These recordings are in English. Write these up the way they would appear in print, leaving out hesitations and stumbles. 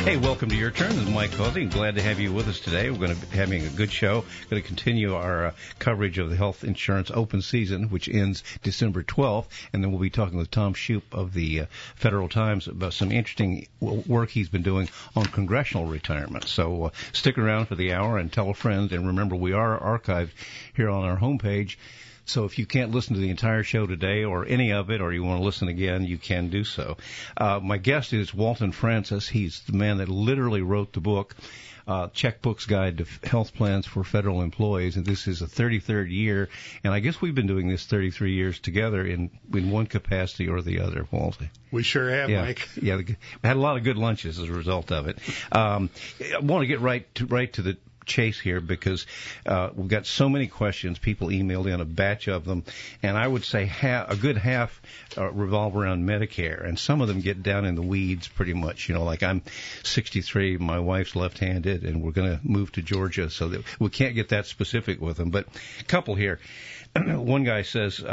Hey, welcome to Your Turn. This is Mike Causey. Glad to have you with us today. We're going to be having a good show. Going to continue our coverage of the health insurance open season, which ends December 12th. And then we'll be talking with Tom Shoup of the Federal Times about some interesting work he's been doing on congressional retirement. So stick around for the hour and tell a friend. And remember, we are archived here on our homepage. So if you can't listen to the entire show today or any of it, or you want to listen again, you can do so. My guest is Walton Francis. He's the man that literally wrote the book, Checkbook's Guide to Health Plans for Federal Employees, and this is the 33rd year. And I guess we've been doing this 33 years together in one capacity or the other, Walton. We sure have, Mike. Yeah, we had a lot of good lunches as a result of it. I want to get right to the chase here because we've got so many questions. People emailed in a batch of them, and I would say a good half revolve around Medicare, and some of them get down in the weeds pretty much. You know, like I'm 63, my wife's left-handed, and we're going to move to Georgia, so that we can't get that specific with them. But a couple here. One guy says,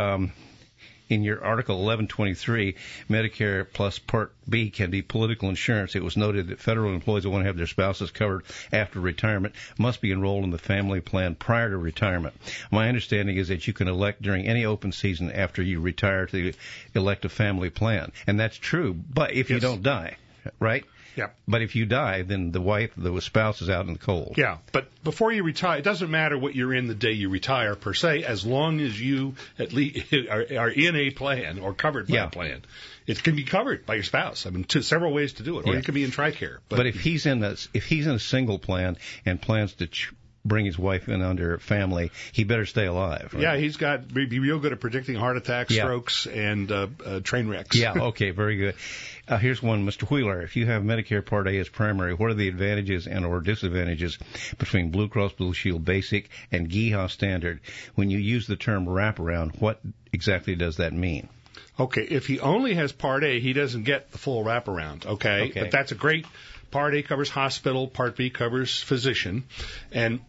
in your article 1123, Medicare plus Part B can be political insurance. It was noted that federal employees who want to have their spouses covered after retirement must be enrolled in the family plan prior to retirement. My understanding is that you can elect during any open season after you retire to elect a family plan. And that's true, but if you don't die, right? Yeah. But if you die, then the spouse is out in the cold. Yeah, but before you retire, it doesn't matter what you're in the day you retire, per se, as long as you at least are in a plan or covered by a plan. It can be covered by your spouse. I mean, several ways to do it, or you can be in TRICARE. But if he's in a single plan and plans to bring his wife in under family, he better stay alive. Right? Yeah, he's got be real good at predicting heart attacks, strokes, and train wrecks. Yeah, okay, very good. Here's one, Mr. Wheeler. If you have Medicare Part A as primary, what are the advantages and or disadvantages between Blue Cross Blue Shield Basic and GEHA Standard? When you use the term wraparound, what exactly does that mean? Okay, if he only has Part A, he doesn't get the full wraparound, okay? But that's a great... Part A covers hospital, Part B covers physician, and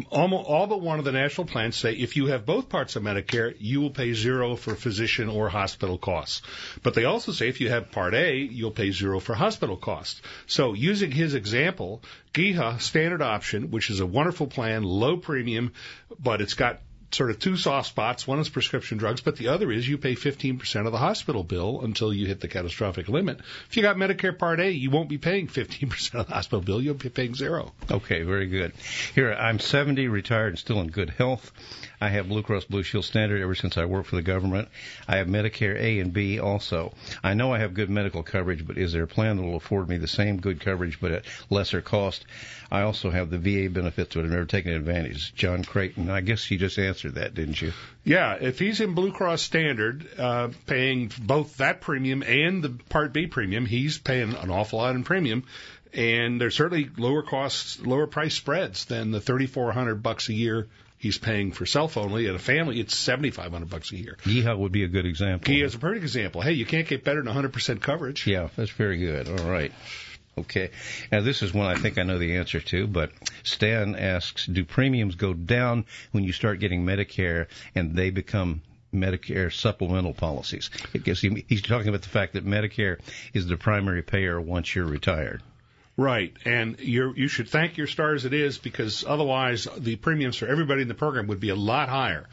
all but one of the national plans say if you have both parts of Medicare, you will pay zero for physician or hospital costs. But they also say if you have Part A, you'll pay zero for hospital costs. So using his example, GEHA standard option, which is a wonderful plan, low premium, but it's got sort of two soft spots. One is prescription drugs, but the other is you pay 15% of the hospital bill until you hit the catastrophic limit. If you got Medicare Part A, you won't be paying 15% of the hospital bill. You'll be paying zero. Okay, very good. Here, I'm 70, retired, and still in good health. I have Blue Cross Blue Shield Standard ever since I worked for the government. I have Medicare A and B also. I know I have good medical coverage, but is there a plan that will afford me the same good coverage but at lesser cost? I also have the VA benefits, but I've never taken advantage. John Creighton. I guess you just answered that, didn't you? Yeah, if he's in Blue Cross Standard, paying both that premium and the Part B premium, he's paying an awful lot in premium. And there's certainly lower price spreads than the $3,400 a year he's paying for self-only. At a family, it's $7,500 a year. GEHA would be a good example. GEHA is a perfect example. Hey, you can't get better than 100% coverage. Yeah, that's very good. All right. Okay. Now, this is one I think I know the answer to, but Stan asks, do premiums go down when you start getting Medicare and they become Medicare supplemental policies? Because he's talking about the fact that Medicare is the primary payer once you're retired. Right, and you should thank your stars it is, because otherwise the premiums for everybody in the program would be a lot higher.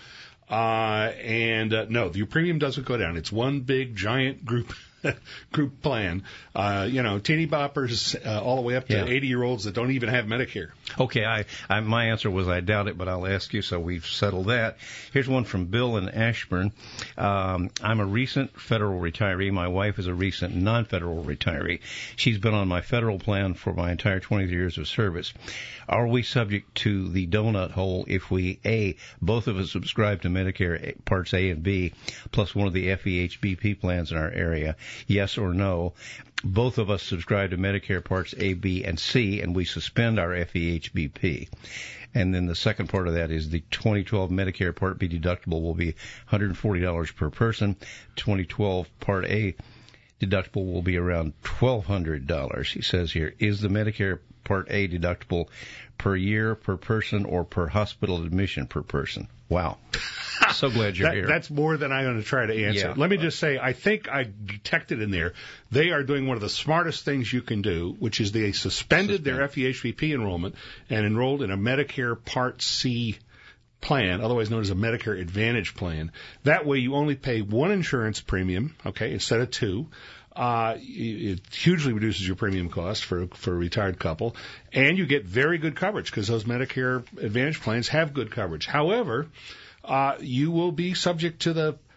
No, your premium doesn't go down. It's one big giant group plan. Teeny boppers all the way up to 80-year-olds that don't even have Medicare. Okay, my answer was I doubt it, but I'll ask you, so we've settled that. Here's one from Bill in Ashburn. I'm a recent federal retiree. My wife is a recent non-federal retiree. She's been on my federal plan for my entire 23 years of service. Are we subject to the donut hole if we, both of us subscribe to Medicare Parts A and B, plus one of the FEHBP plans in our area? Yes or no? Both of us subscribe to Medicare Parts A, B, and C, and we suspend our FEHBP. And then the second part of that is the 2012 Medicare Part B deductible will be $140 per person. 2012 Part A deductible will be around $1,200. He says here, is the Medicare Part A deductible per year, per person, or per hospital admission per person? Wow. So glad you're here. That's more than I'm going to try to answer. Yeah. Let me just say, I think I detected in there, they are doing one of the smartest things you can do, which is they suspended their FEHBP enrollment and enrolled in a Medicare Part C plan, otherwise known as a Medicare Advantage plan. That way you only pay one insurance premium, okay, instead of two. It hugely reduces your premium cost for a retired couple, and you get very good coverage because those Medicare Advantage plans have good coverage. However, you will be subject to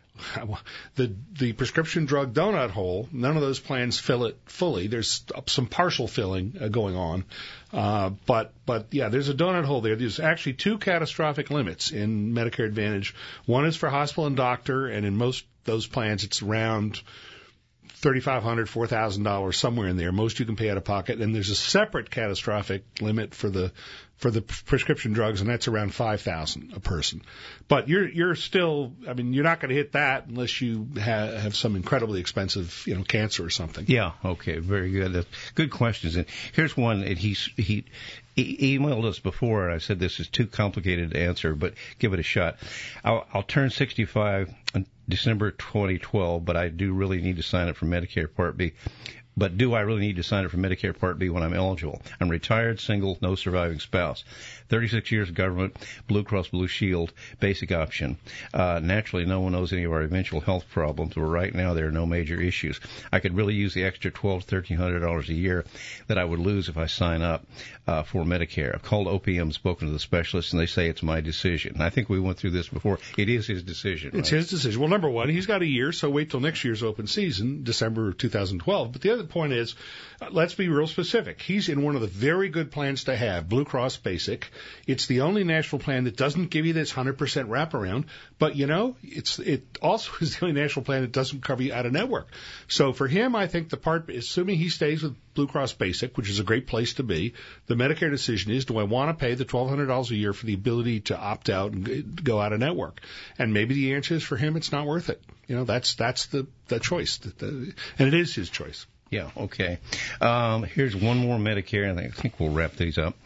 the prescription drug donut hole. None of those plans fill it fully. There's some partial filling going on. But yeah, there's a donut hole there. There's actually two catastrophic limits in Medicare Advantage. One is for hospital and doctor, and in most those plans it's around $3,500, $4,000, somewhere in there. Most you can pay out of pocket. And there's a separate catastrophic limit for the prescription drugs, and that's around $5,000 a person. But you're still, I mean, you're not going to hit that unless you have some incredibly expensive, cancer or something. Yeah. Okay. Very good. Good questions. And here's one that he emailed us before, and I said this is too complicated to answer, but give it a shot. I'll turn 65 on December 2012, but I do really need to sign up for Medicare Part B. But do I really need to sign up for Medicare Part B when I'm eligible? I'm retired, single, no surviving spouse. 36 years of government, Blue Cross Blue Shield, basic option. Naturally, no one knows any of our eventual health problems, but right now there are no major issues. I could really use the extra $1,200 to $1,300 a year that I would lose if I sign up for Medicare. I've called OPM, spoken to the specialists, and they say it's my decision. I think we went through this before. It is his decision, right? It's his decision. Well, number one, he's got a year, so wait till next year's open season, December 2012. But the other point is, let's be real specific. He's in one of the very good plans to have, Blue Cross Basic. It's the only national plan that doesn't give you this 100% wraparound, but it also is the only national plan that doesn't cover you out of network. So for him, I think the part, assuming he stays with Blue Cross Basic, which is a great place to be, the Medicare decision is, do I want to pay the $1,200 a year for the ability to opt out and go out of network? And maybe the answer is for him, it's not worth it. That's the choice, and it is his choice. Yeah, okay. Here's one more Medicare, and I think we'll wrap these up.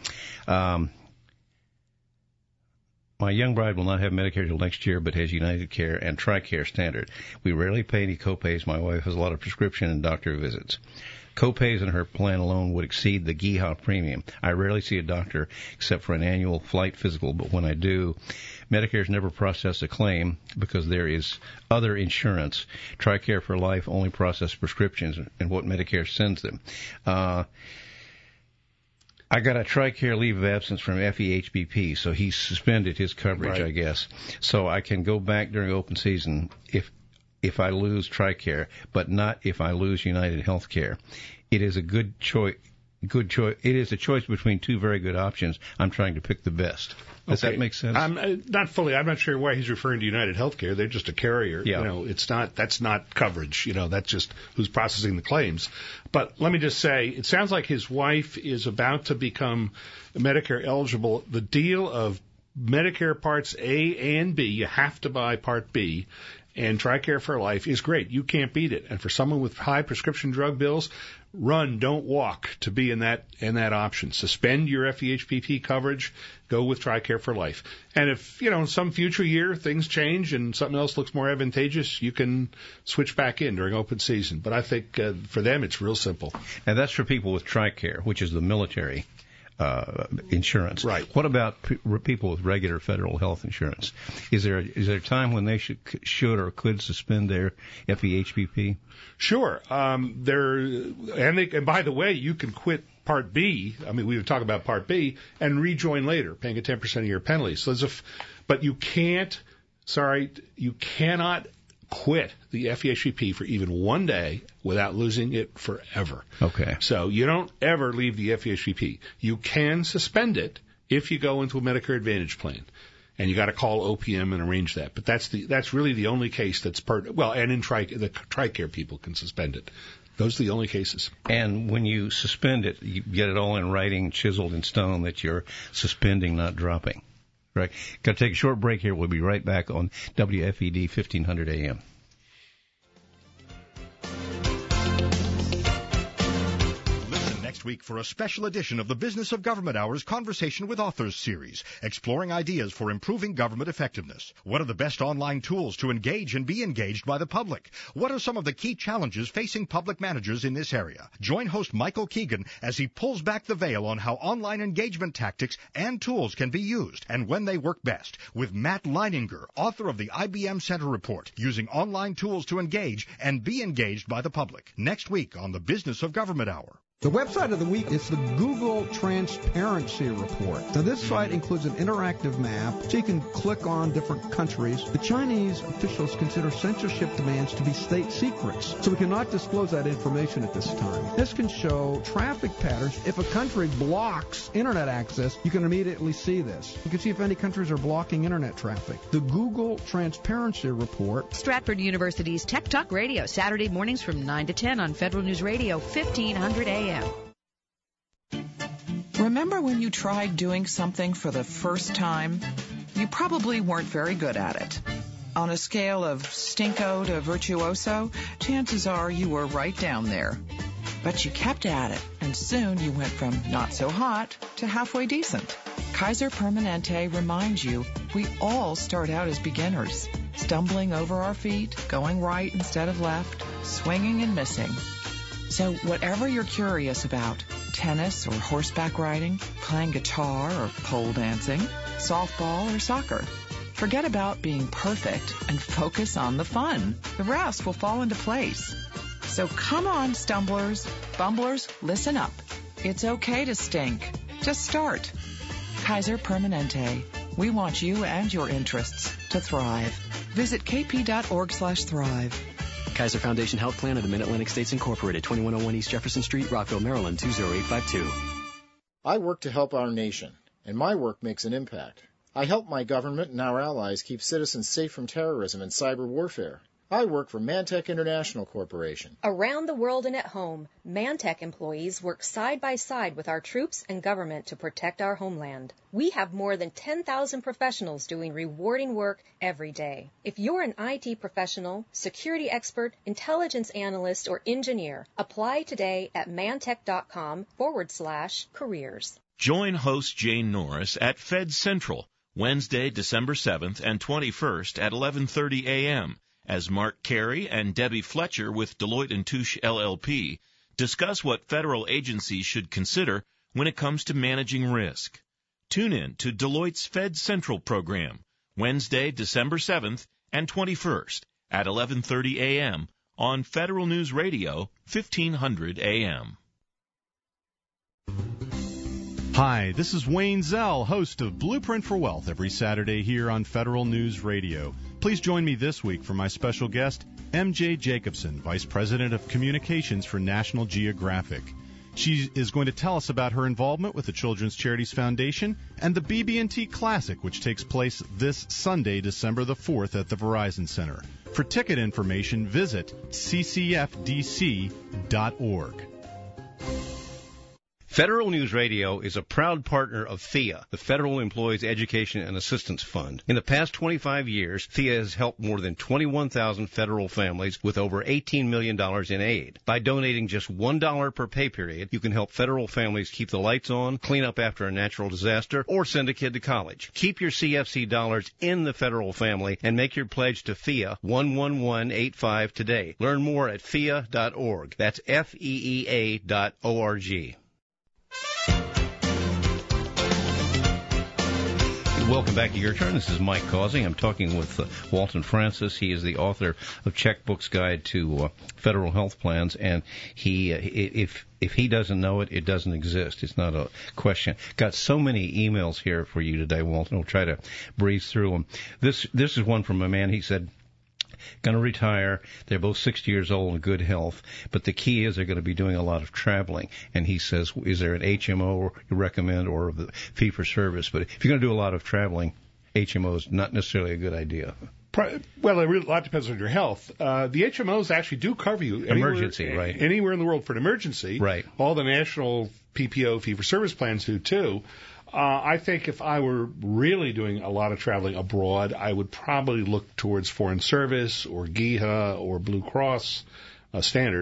My young bride will not have Medicare till next year, but has United Care and TRICARE standard. We rarely pay any copays. My wife has a lot of prescription and doctor visits. Copays in her plan alone would exceed the GEHA premium. I rarely see a doctor except for an annual flight physical, but when I do, Medicare's never processed a claim because there is other insurance. TRICARE for Life only processes prescriptions and what Medicare sends them. I got a TRICARE leave of absence from FEHBP, so he suspended his coverage, right. I guess. So I can go back during open season if I lose TRICARE, but not if I lose United Healthcare. It is a good choice. It is a choice between two very good options. I'm trying to pick the best. Does that make sense? Not fully. I'm not sure why he's referring to United Healthcare. They're just a carrier. Yeah. That's not coverage. That's just who's processing the claims. But let me just say, it sounds like his wife is about to become Medicare eligible. The deal of Medicare Parts A and B, you have to buy Part B, and TRICARE for Life is great. You can't beat it. And for someone with high prescription drug bills, run, don't walk to be in that option. Suspend your FEHBP coverage. Go with TRICARE for Life. And if, in some future year things change and something else looks more advantageous, you can switch back in during open season. But I think for them it's real simple. And that's for people with TRICARE, which is the military insurance. Right. What about people with regular federal health insurance? Is there a time when they should or could suspend their FEHBP? Sure. And by the way, you can quit Part B. I mean, we would talk about Part B and rejoin later, paying a 10% of your penalty. So but you cannot quit the FEHBP for even one day without losing it forever. Okay. So you don't ever leave the FEHBP. You can suspend it if you go into a Medicare Advantage plan. And you got to call OPM and arrange that. But that's really the only case that's and in the TRICARE people can suspend it. Those are the only cases. And when you suspend it, you get it all in writing, chiseled in stone, that you're suspending, not dropping. Right. Got to take a short break here. We'll be right back on WFED 1500 AM. next week for a special edition of the Business of Government Hour's Conversation with Authors series, exploring ideas for improving government effectiveness. What are the best online tools to engage and be engaged by the public? What are some of the key challenges facing public managers in this area? Join host Michael Keegan as he pulls back the veil on how online engagement tactics and tools can be used and when they work best, with Matt Leininger, author of the IBM Center Report, using online tools to engage and be engaged by the public. Next week on the Business of Government Hour. The website of the week is the Google Transparency Report. Now, this site includes an interactive map, so you can click on different countries. The Chinese officials consider censorship demands to be state secrets, so we cannot disclose that information at this time. This can show traffic patterns. If a country blocks internet access, you can immediately see this. You can see if any countries are blocking internet traffic. The Google Transparency Report. Stratford University's Tech Talk Radio, Saturday mornings from 9 to 10 on Federal News Radio, 1500 AM. Remember when you tried doing something for the first time? You probably weren't very good at it. On a scale of stinko to virtuoso, chances are you were right down there. But you kept at it, and soon you went from not so hot to halfway decent. Kaiser Permanente reminds you we all start out as beginners, stumbling over our feet, going right instead of left, swinging and missing. So whatever you're curious about, tennis or horseback riding, playing guitar or pole dancing, softball or soccer, forget about being perfect and focus on the fun. The rest will fall into place. So come on, stumblers, bumblers, listen up. It's okay to stink. Just start. Kaiser Permanente. We want you and your interests to thrive. Visit kp.org/thrive. Kaiser Foundation Health Plan of the Mid-Atlantic States Incorporated, 2101 East Jefferson Street, Rockville, Maryland, 20852. I work to help our nation, and my work makes an impact. I help my government and our allies keep citizens safe from terrorism and cyber warfare. I work for Mantech International Corporation. Around the world and at home, Mantech employees work side by side with our troops and government to protect our homeland. We have more than 10,000 professionals doing rewarding work every day. If you're an IT professional, security expert, intelligence analyst, or engineer, apply today at mantech.com/careers. Join host Jane Norris at Fed Central, Wednesday, December 7th and 21st at 11:30 a.m., as Mark Carey and Debbie Fletcher with Deloitte & Touche LLP discuss what federal agencies should consider when it comes to managing risk. Tune in to Deloitte's Fed Central program, Wednesday, December 7th and 21st at 11:30 a.m. on Federal News Radio, 1500 a.m. Hi, this is Wayne Zell, host of Blueprint for Wealth, every Saturday here on Federal News Radio. Please join me this week for my special guest, MJ Jacobson, Vice President of Communications for National Geographic. She is going to tell us about her involvement with the Children's Charities Foundation and the BB&T Classic, which takes place this Sunday, December the 4th at the Verizon Center. For ticket information, visit ccfdc.org. Federal News Radio is a proud partner of FEA, the Federal Employees Education and Assistance Fund. In the past 25 years, FEA has helped more than 21,000 federal families with over $18 million in aid. By donating just $1 per pay period, you can help federal families keep the lights on, clean up after a natural disaster, or send a kid to college. Keep your CFC dollars in the federal family and make your pledge to FEA 11185 today. Learn more at FEA.org. That's FEEA.org. Welcome back to Your Turn. This is Mike Causey. I'm talking with Walton Francis. He is the author of Checkbook's Guide to Federal Health Plans, and if he doesn't know it, it doesn't exist. It's not a question. Got so many emails here for you today, Walton. We'll try to breeze through them. This is one from a man. He said, going to retire. They're both 60 years old and good health, but the key is they're going to be doing a lot of traveling. And he says, is there an HMO you recommend or the fee for service? But if you're going to do a lot of traveling, HMO is not necessarily a good idea. Well, a lot depends on your health. The HMOs actually do cover you emergency, right? Anywhere in the world for an emergency. Right. All the national PPO fee for service plans do too. I think if I were really doing a lot of traveling abroad, I would probably look towards Foreign Service or GIHA or Blue Cross Standard.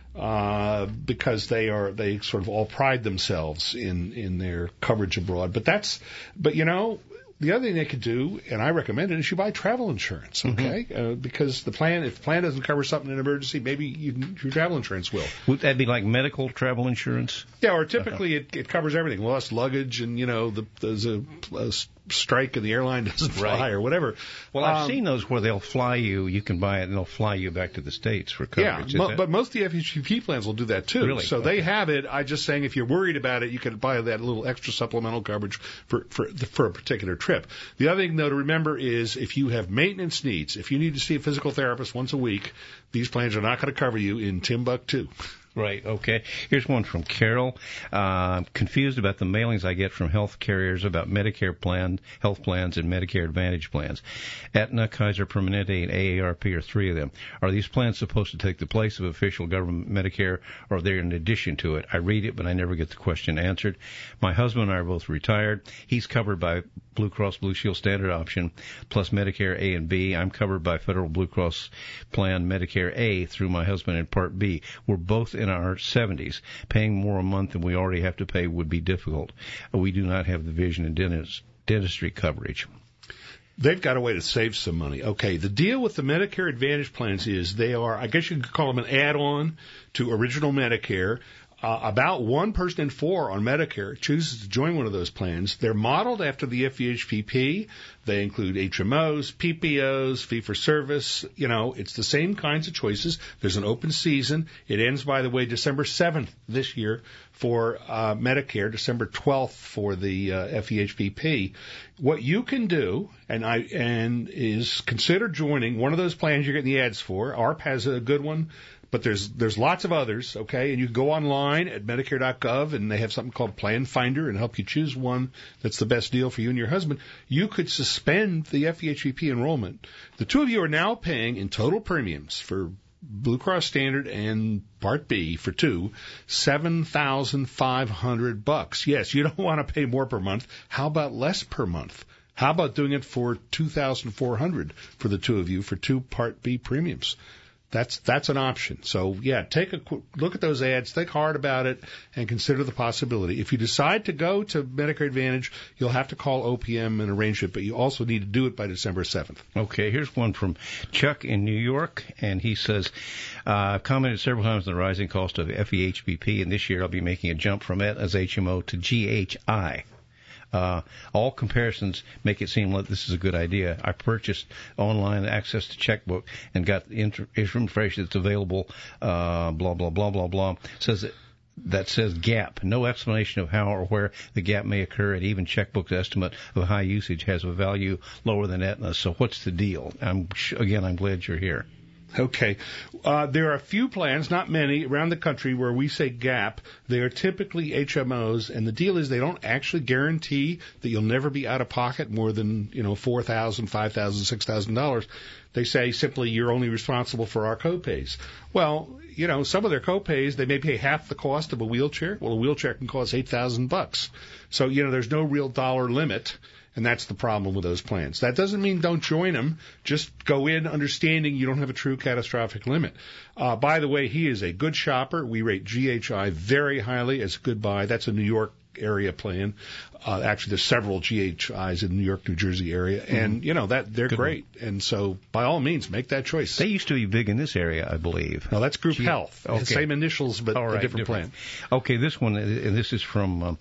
because they sort of all pride themselves in their coverage abroad. But you know, the other thing they could do, and I recommend it, is you buy travel insurance, okay? Because if the plan doesn't cover something in an emergency, maybe your travel insurance will. Would that be like medical travel insurance? Yeah, or typically it covers everything, lost luggage, and, you know, there's a strike and the airline doesn't fly or whatever. Well, I've seen those where they'll fly you. You can buy it and they'll fly you back to the States for coverage. Yeah, but most of the FHP plans will do that too. Really? So they have it. I'm just saying, if you're worried about it, you can buy that little extra supplemental coverage for a particular trip. The other thing, though, to remember is if you have maintenance needs, if you need to see a physical therapist once a week, these plans are not going to cover you in Timbuktu. Right, okay. Here's one from Carol. Confused about the mailings I get from health carriers about Medicare health plans, and Medicare Advantage plans. Aetna, Kaiser Permanente, and AARP are three of them. Are these plans supposed to take the place of official government Medicare, or are they in addition to it? I read it, but I never get the question answered. My husband and I are both retired. He's covered by Blue Cross Blue Shield Standard Option, plus Medicare A and B. I'm covered by Federal Blue Cross Plan Medicare A through my husband in Part B. We're both in our 70s. Paying more a month than we already have to pay would be difficult. We do not have the vision and dentistry coverage. They've got a way to save some money. Okay, the deal with the Medicare Advantage plans is they are, I guess you could call them an add-on to original Medicare. About 1 person in 4 on Medicare chooses to join one of those plans. They're modeled after the FEHPP. They include HMOs, PPOs, fee-for-service. You know, it's the same kinds of choices. There's an open season. It ends, by the way, December 7th this year for Medicare, December 12th for the FEHPP. What you can do, is consider joining one of those plans you're getting the ads for. ARP has a good one. But there's lots of others, okay? And you can go online at Medicare.gov, and they have something called Plan Finder and help you choose one that's the best deal for you and your husband. You could suspend the FEHPP enrollment. The two of you are now paying in total premiums for Blue Cross Standard and Part B for two, $7,500. Yes, you don't want to pay more per month. How about less per month? How about doing it for $2,400 for the two of you for two Part B premiums? That's an option. So, yeah, take a quick look at those ads, think hard about it, and consider the possibility. If you decide to go to Medicare Advantage, you'll have to call OPM and arrange it, but you also need to do it by December 7th. Okay, here's one from Chuck in New York, and he says, I've commented several times on the rising cost of FEHPP, and this year I'll be making a jump from Aetna's HMO to GHI. All comparisons make it seem like this is a good idea. I purchased online access to checkbook and got information that's available, blah, blah, blah, blah, blah. That says gap. No explanation of how or where the gap may occur, and even checkbook's estimate of high usage has a value lower than Aetna. So what's the deal? I'm glad you're here. Okay. There are a few plans, not many, around the country where we say gap. They are typically HMOs, and the deal is they don't actually guarantee that you'll never be out of pocket more than, $4,000, $5,000, $6,000. They say simply you're only responsible for our copays. Well, some of their copays, they may pay half the cost of a wheelchair. Well, a wheelchair can cost $8,000. So, there's no real dollar limit. And that's the problem with those plans. That doesn't mean don't join them. Just go in understanding you don't have a true catastrophic limit. By the way, he is a good shopper. We rate GHI very highly as a good buy. That's a New York area plan. Actually, there's several GHIs in the New York, New Jersey area. And, they're good great. And so, by all means, make that choice. They used to be big in this area, I believe. No, that's Group Health. Okay. Same initials, but a different plan. Okay, this one, and this is from...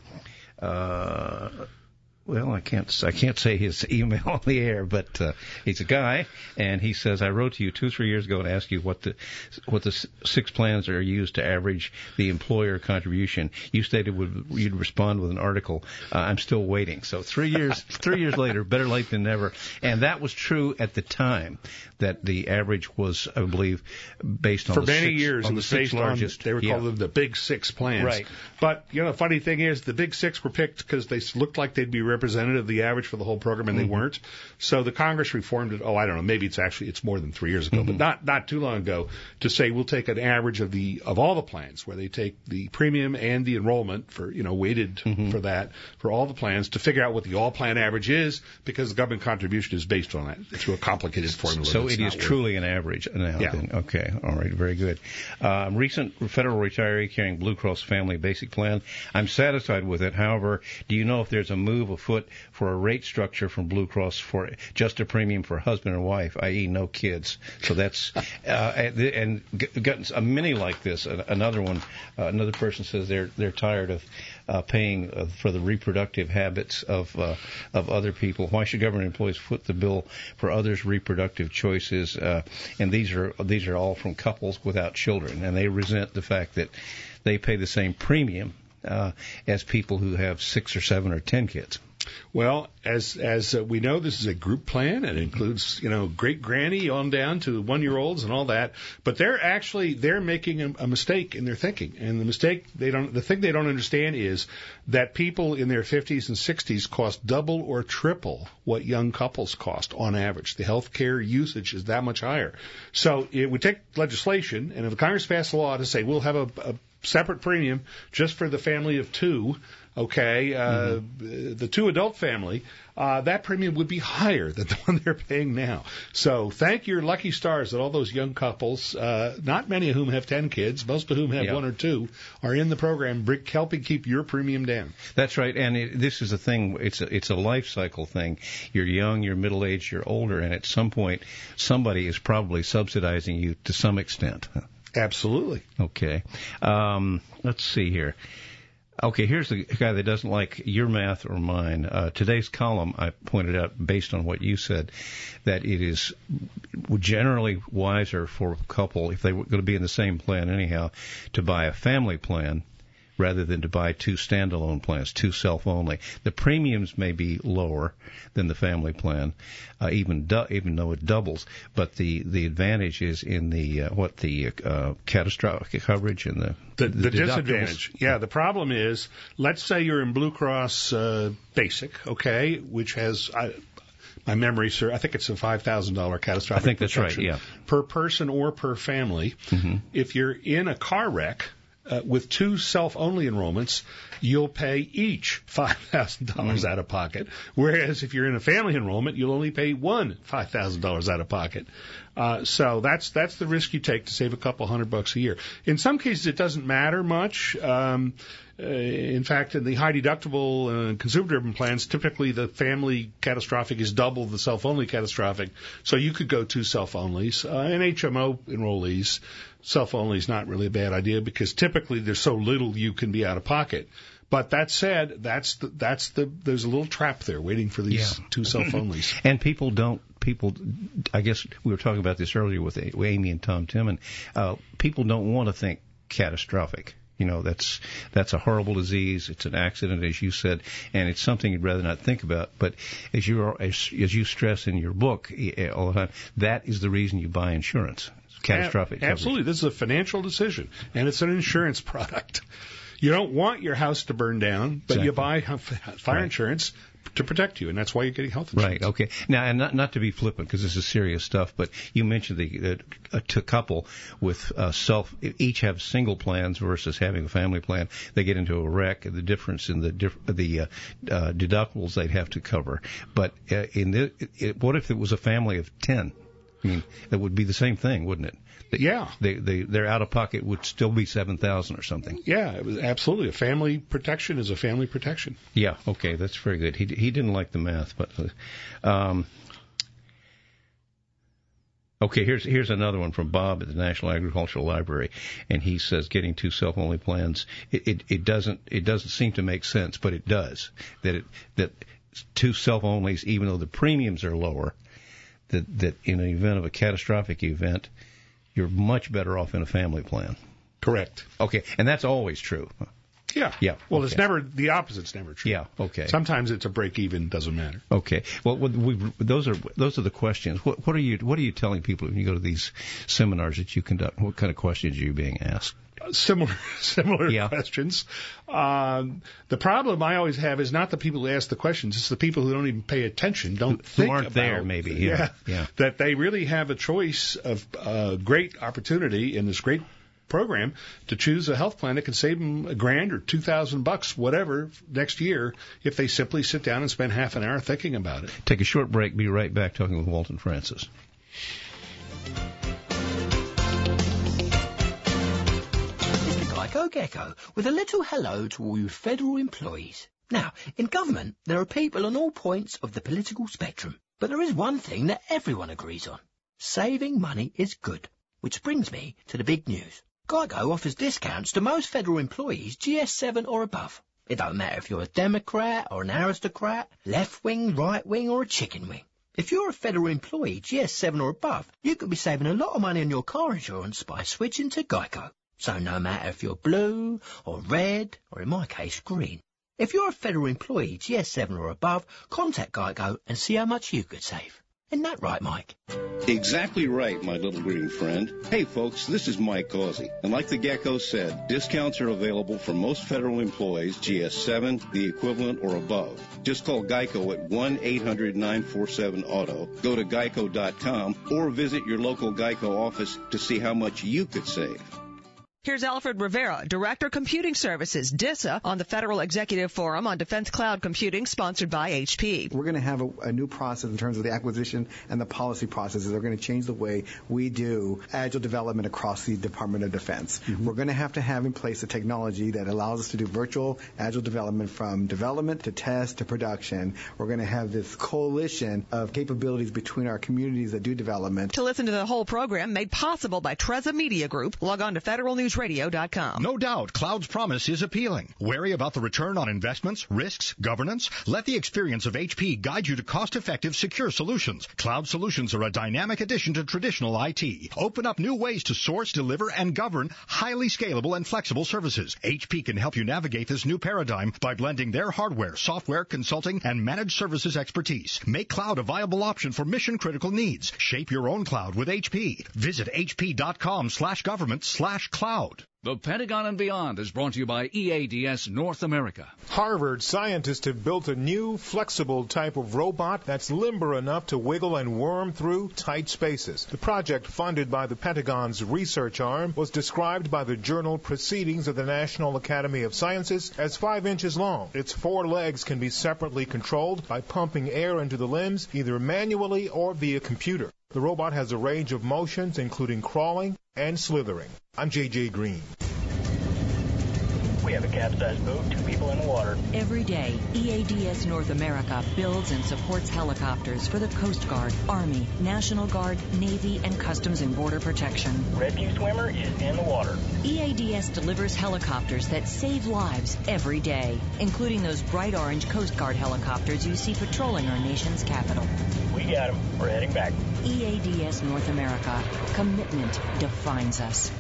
Well, I can't say his email on the air, but he's a guy, and he says, I wrote to you 2-3 years ago and asked you what the 6 plans are used to average the employer contribution. You stated you'd respond with an article. I'm still waiting. So 3 years later, better late than never. And that was true at the time, that the average was, I believe, based on for many years on the 6 largest. They were called the Big Six plans. Right. But the funny thing is, the Big Six were picked because they looked like they'd be representative of the average for the whole program, and they weren't. So the Congress reformed it. I don't know. Maybe it's more than 3 years ago, but not too long ago, to say we'll take an average of all the plans, where they take the premium and the enrollment for weighted for that for all the plans, to figure out what the all plan average is, because the government contribution is based on that through a complicated formula. So it is truly an average now. Yeah. Then. Okay. All right. Very good. Recent federal retiree carrying Blue Cross Family Basic Plan. I'm satisfied with it. However, do you know if there's a move afoot for a rate structure from Blue Cross for just a premium for husband and wife, i.e., no kids? So that's and got many like this. Another one. Another person says they're tired of paying for the reproductive habits of other people. Why should government employees foot the bill for others' reproductive choices? And these are all from couples without children, and they resent the fact that they pay the same premium as people who have 6 or 7 or 10 kids. Well, as we know, this is a group plan. It includes, great granny on down to 1-year-olds and all that. But they're making a mistake in their thinking. And the thing they don't understand is that people in their 50s and 60s cost double or triple what young couples cost on average. The health care usage is that much higher. So it would take legislation, and if the Congress passed a law to say we'll have a separate premium just for the family of 2, the 2-adult family, that premium would be higher than the one they're paying now. So thank your lucky stars that all those young couples, not many of whom have 10 kids, most of whom have 1 or 2, are in the program, helping keep your premium down. That's right, and this is a thing. It's a life cycle thing. You're young, you're middle-aged, you're older, and at some point, somebody is probably subsidizing you to some extent. Absolutely. Okay. Let's see here. Okay, here's the guy that doesn't like your math or mine. Today's column, I pointed out, based on what you said, that it is generally wiser for a couple, if they were going to be in the same plan anyhow, to buy a family plan rather than to buy 2 standalone plans, 2 self-only. The premiums may be lower than the family plan, even though it doubles, but the advantage is in the catastrophic coverage and the disadvantage. Yeah, the problem is, let's say you're in Blue Cross Basic, which has my memory, sir, I think it's a $5,000 catastrophic. I think that's right. Yeah, per person or per family. If you're in a car wreck, with 2 self-only enrollments, you'll pay each $5,000 out of pocket. Whereas if you're in a family enrollment, you'll only pay one $5,000 out of pocket. So that's the risk you take to save a couple $100 a year. In some cases, it doesn't matter much. In fact, in the high deductible consumer-driven plans, typically the family catastrophic is double the self-only catastrophic. So you could go 2 self-onlys. And HMO enrollees, self-only is not really a bad idea, because typically there's so little you can be out of pocket. But that said, there's a little trap there waiting for these 2 self-onlys. And people, I guess we were talking about this earlier with Amy and Tom Timmon. People don't want to think catastrophic. That's a horrible disease. It's an accident, as you said, and it's something you'd rather not think about. But as you stress in your book all the time, that is the reason you buy insurance. It's catastrophic coverage. Absolutely. This is a financial decision, and it's an insurance product. You don't want your house to burn down, but you buy fire insurance to protect you, and that's why you're getting health insurance. Right, okay. Now, and not to be flippant, because this is serious stuff, but you mentioned a couple with each have single plans versus having a family plan. They get into a wreck, the difference in the deductibles they'd have to cover. But what if it was a family of 10? I mean, that would be the same thing, wouldn't it? Yeah. Their out-of-pocket would still be $7,000 or something. Yeah, it was absolutely. A family protection is a family protection. Yeah, okay, that's very good. He didn't like the math, but... Okay, here's another one from Bob at the National Agricultural Library, and he says getting 2 self-only plans, it doesn't seem to make sense, but it does. That 2 self-onlys, even though the premiums are lower, that in an event of a catastrophic event, you're much better off in a family plan. Correct. Okay, and that's always true. Yeah. Yeah. Well, okay. It's never, the opposite's never true. Yeah. Okay. Sometimes it's a break even, doesn't matter. Okay. Well, those are the questions. What are you telling people when you go to these seminars that you conduct? What kind of questions are you being asked? Similar questions. The problem I always have is not the people who ask the questions; it's the people who don't even pay attention, who aren't about, there. Maybe, yeah. That they really have a choice of great opportunity in this great program to choose a health plan that can save them $1,000 or $2,000, whatever, next year if they simply sit down and spend half an hour thinking about it. Take a short break. Be right back talking with Walton Francis. Gecko with a little hello to all you federal employees. Now, in government, there are people on all points of the political spectrum, but there is one thing that everyone agrees on. Saving money is good, which brings me to the big news. Geico offers discounts to most federal employees GS7 or above. It don't matter if you're a Democrat or an aristocrat, left wing, right wing, or a chicken wing. If you're a federal employee GS7 or above, you could be saving a lot of money on your car insurance by switching to Geico. So no matter if you're blue or red, or in my case, green. If you're a federal employee, GS7 or above, contact Geico and see how much you could save. Isn't that right, Mike? Exactly right, my little green friend. Hey, folks, this is Mike Causey. And like the Gecko said, discounts are available for most federal employees, GS7, the equivalent, or above. Just call Geico at 1-800-947-AUTO. Go to geico.com or visit your local Geico office to see how much you could save. Here's Alfred Rivera, Director Computing Services, DISA, on the Federal Executive Forum on Defense Cloud Computing, sponsored by HP. We're going to have a new process in terms of the acquisition and the policy processes. They're going to change the way we do agile development across the Department of Defense. Mm-hmm. We're going to have in place a technology that allows us to do virtual agile development from development to test to production. We're going to have this coalition of capabilities between our communities that do development. To listen to the whole program made possible by Treza Media Group, log on to federalnewsradio.com. No doubt, Cloud's promise is appealing. Wary about the return on investments, risks, governance? Let the experience of HP guide you to cost-effective, secure solutions. Cloud solutions are a dynamic addition to traditional IT. Open up new ways to source, deliver, and govern highly scalable and flexible services. HP can help you navigate this new paradigm by blending their hardware, software, consulting, and managed services expertise. Make cloud a viable option for mission-critical needs. Shape your own cloud with HP. Visit hp.com/government/cloud. The Pentagon and Beyond is brought to you by EADS North America. Harvard scientists have built a new, flexible type of robot that's limber enough to wiggle and worm through tight spaces. The project, funded by the Pentagon's research arm, was described by the journal Proceedings of the National Academy of Sciences as 5 inches long. Its 4 legs can be separately controlled by pumping air into the limbs, either manually or via computer. The robot has a range of motions, including crawling and slithering. I'm J.J. Green. We have a capsized boat, 2 people in the water. Every day, EADS North America builds and supports helicopters for the Coast Guard, Army, National Guard, Navy, and Customs and Border Protection. Rescue swimmer is in the water. EADS delivers helicopters that save lives every day, including those bright orange Coast Guard helicopters you see patrolling our nation's capital. We got them. We're heading back. EADS North America. Commitment defines us.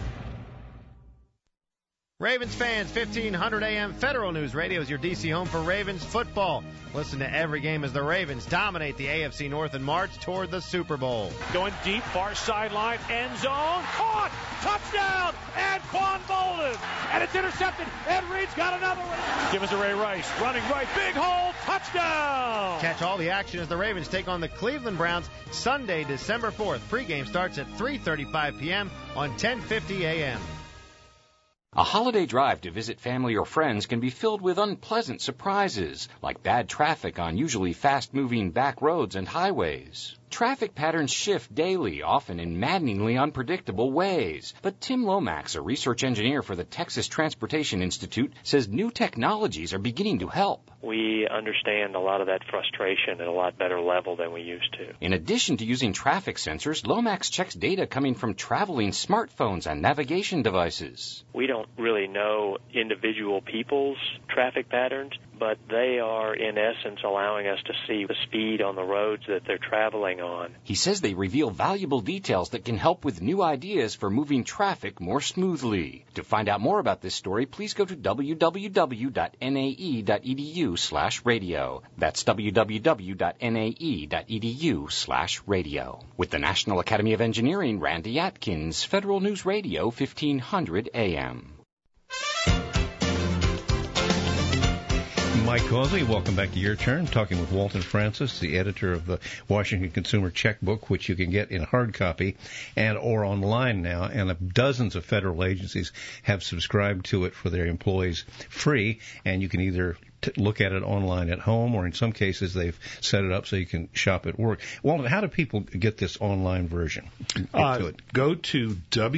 Ravens fans, 1500 AM Federal News Radio is your DC home for Ravens football. Listen to every game as the Ravens dominate the AFC North and march toward the Super Bowl. Going deep, far sideline, end zone, caught, touchdown, Anquan Bolden, and it's intercepted, and Reed's got another one. Give us a Ray Rice, running right, big hole, touchdown. Catch all the action as the Ravens take on the Cleveland Browns Sunday, December 4th. Pregame starts at 3:35 p.m. on 1050 a.m. A holiday drive to visit family or friends can be filled with unpleasant surprises, like bad traffic on usually fast-moving back roads and highways. Traffic patterns shift daily, often in maddeningly unpredictable ways. But Tim Lomax, a research engineer for the Texas Transportation Institute, says new technologies are beginning to help. We understand a lot of that frustration at a lot better level than we used to. In addition to using traffic sensors, Lomax checks data coming from traveling smartphones and navigation devices. We don't really know individual people's traffic patterns, but they are, in essence, allowing us to see the speed on the roads that they're traveling on. He says they reveal valuable details that can help with new ideas for moving traffic more smoothly. To find out more about this story, please go to www.nae.edu/radio. That's www.nae.edu/radio. With the National Academy of Engineering, Randy Atkins, Federal News Radio, 1500 AM. Mike Causey. Welcome back to Your Turn. Talking with Walton Francis, the editor of the Washington Consumer Checkbook, which you can get in hard copy and or online now. And dozens of federal agencies have subscribed to it for their employees free. And you can either look at it online at home, or in some cases they've set it up so you can shop at work. Walton, how do people get this online version? Go to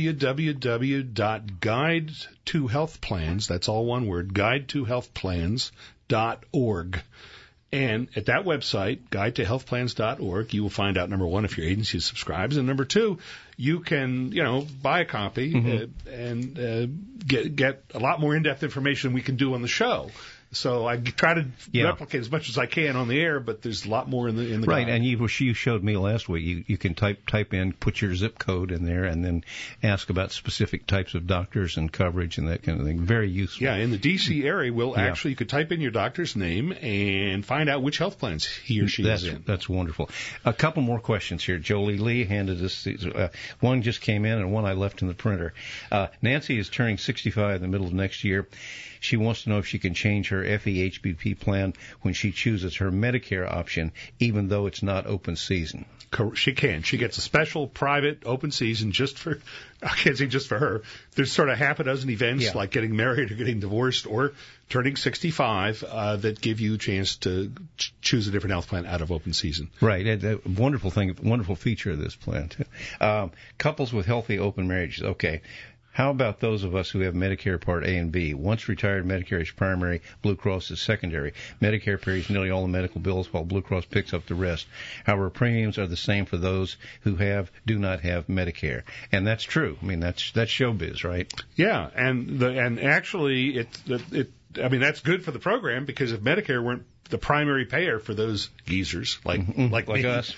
www.guidetohealthplans, that's all one word, guidetohealthplans.org. And at that website, guidetohealthplans.org, you will find out, number one, if your agency subscribes, and number two, you can, buy a copy and get a lot more in-depth information than we can do on the show. So I try to replicate as much as I can on the air, but there's a lot more in the right. guide. And you showed me last week. You can type in, put your zip code in there, and then ask about specific types of doctors and coverage and that kind of thing. Very useful. Yeah, in the D.C. area, you could type in your doctor's name and find out which health plans he or she is in. That's wonderful. A couple more questions here. Jolie Lee handed us these. One just came in, and one I left in the printer. Nancy is turning 65 in the middle of next year. She wants to know if she can change her FEHBP plan when she chooses her Medicare option, even though it's not open season. She can. She gets a special private open season just for, I can't say just for her. There's sort of half a dozen events like getting married or getting divorced or turning 65 that give you a chance to choose a different health plan out of open season. Right. A wonderful feature of this plan, too. Couples with healthy open marriages. Okay. How about those of us who have Medicare Part A and B? Once retired, Medicare is primary, Blue Cross is secondary. Medicare pays nearly all the medical bills while Blue Cross picks up the rest. However, premiums are the same for those who do not have Medicare. And that's true. I mean, that's showbiz, right? Yeah, and actually that's good for the program, because if Medicare weren't the primary payer for those geezers like us,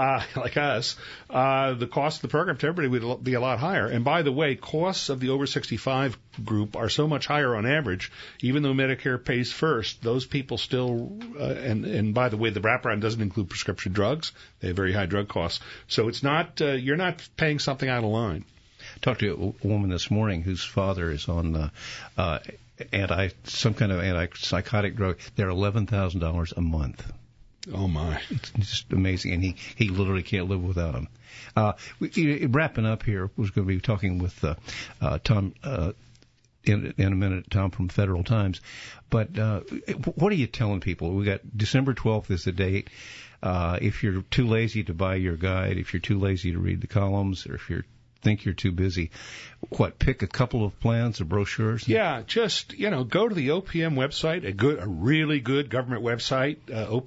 the cost of the program to everybody would be a lot higher. And by the way, costs of the over 65 group are so much higher on average, even though Medicare pays first, those people still, and by the way, the wraparound doesn't include prescription drugs. They have very high drug costs. So it's not, you're not paying something out of line. Talked to a woman this morning whose father is on some kind of antipsychotic drug. They're $11,000 a month. Oh my! It's just amazing, and he literally can't live without them. Wrapping up here, was going to be talking with Tom in a minute, Tom from Federal Times. But what are you telling people? We got December 12th is the date. If you're too lazy to buy your guide, if you're too lazy to read the columns, or if you think you're too busy, pick a couple of plans or brochures? Yeah, just, go to the OPM website, a really good government website,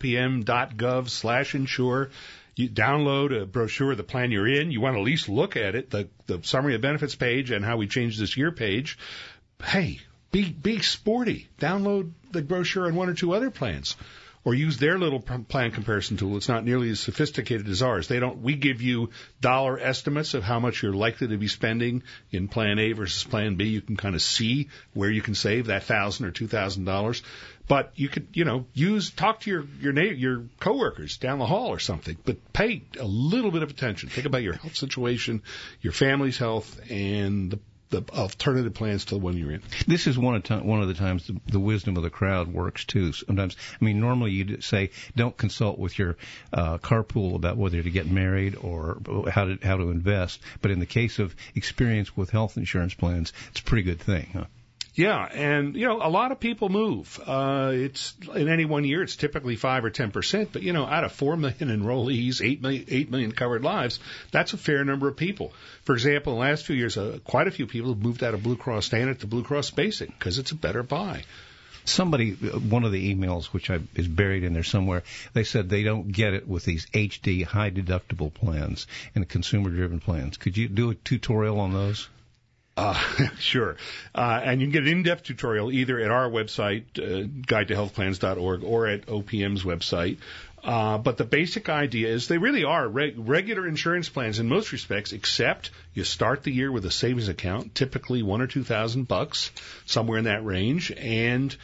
opm.gov/insure. You download a brochure of the plan you're in. You want to at least look at it, the summary of benefits page and how we changed this year page. Hey, be sporty. Download the brochure on one or two other plans. Or use their little plan comparison tool. It's not nearly as sophisticated as ours. We give you dollar estimates of how much you're likely to be spending in Plan A versus Plan B. You can kind of see where you can save that $1,000 or $2,000. But you could, talk to your coworkers down the hall or something. But pay a little bit of attention. Think about your health situation, your family's health, and the alternative plans to the one you're in. This is one of the times the wisdom of the crowd works too. Sometimes, normally you'd say don't consult with your carpool about whether to get married or how to invest. But in the case of experience with health insurance plans, it's a pretty good thing, huh? Yeah, and a lot of people move. It's in any one year, it's typically 5 or 10%. But out of 4 million enrollees, 8 million covered lives, that's a fair number of people. For example, in the last few years, quite a few people have moved out of Blue Cross Standard to Blue Cross Basic because it's a better buy. Somebody, one of the emails, which is buried in there somewhere, they said they don't get it with these HD high deductible plans and consumer-driven plans. Could you do a tutorial on those? Sure. And you can get an in-depth tutorial either at our website, guidetohealthplans.org, or at OPM's website. But the basic idea is they really are regular insurance plans in most respects, except you start the year with a savings account, typically $1,000 or $2,000, somewhere in that range, and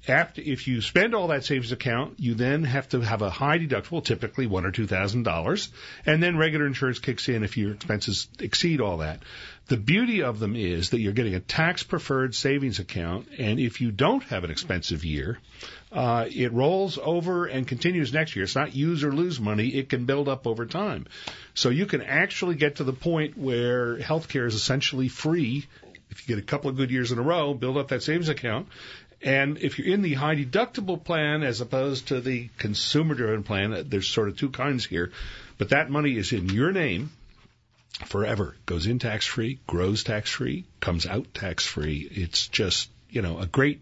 if you spend all that savings account, you then have to have a high deductible, typically $1,000 or $2,000, and then regular insurance kicks in if your expenses exceed all that. The beauty of them is that you're getting a tax-preferred savings account, and if you don't have an expensive year, it rolls over and continues next year. It's not use or lose money. It can build up over time. So you can actually get to the point where health care is essentially free. If you get a couple of good years in a row, build up that savings account. And if you're in the high deductible plan as opposed to the consumer-driven plan, there's sort of two kinds here. But that money is in your name forever. Goes in tax-free, grows tax-free, comes out tax-free. It's just, a great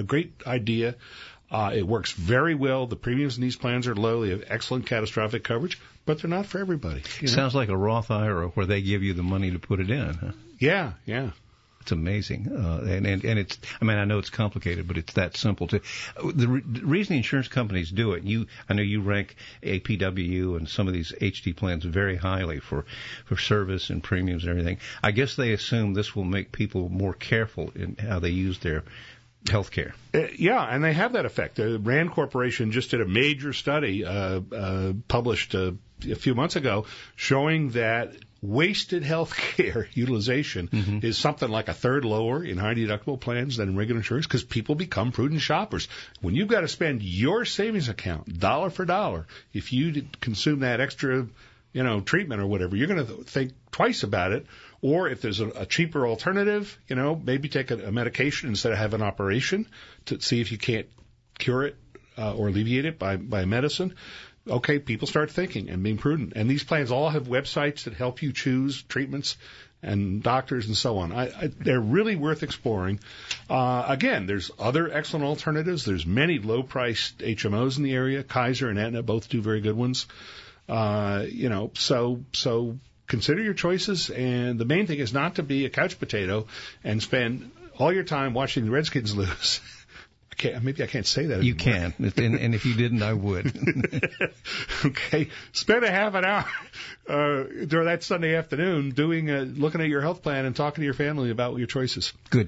idea. It works very well. The premiums in these plans are low. They have excellent catastrophic coverage, but they're not for everybody. Sounds like a Roth IRA where they give you the money to put it in. Huh? Yeah. It's amazing, and it's. I mean, I know it's complicated, but it's that simple. The reason the insurance companies do it, I know you rank APWU and some of these HD plans very highly for service and premiums and everything. I guess they assume this will make people more careful in how they use their health care. Yeah, and they have that effect. Rand Corporation just did a major study published a few months ago showing that wasted health care utilization is something like a third lower in high deductible plans than in regular insurance because people become prudent shoppers. When you've got to spend your savings account dollar for dollar, if you consume that extra, treatment or whatever, you're going to think twice about it. Or if there's a cheaper alternative, maybe take a medication instead of have an operation to see if you can't cure it or alleviate it by medicine. Okay, people start thinking and being prudent. And these plans all have websites that help you choose treatments and doctors and so on. They're really worth exploring. Again, there's other excellent alternatives. There's many low-priced HMOs in the area. Kaiser and Aetna both do very good ones. So consider your choices. And the main thing is not to be a couch potato and spend all your time watching the Redskins lose. Maybe I can't say that anymore. You can, and if you didn't, I would. Okay, spend a half an hour during that Sunday afternoon looking at your health plan and talking to your family about your choices. Good.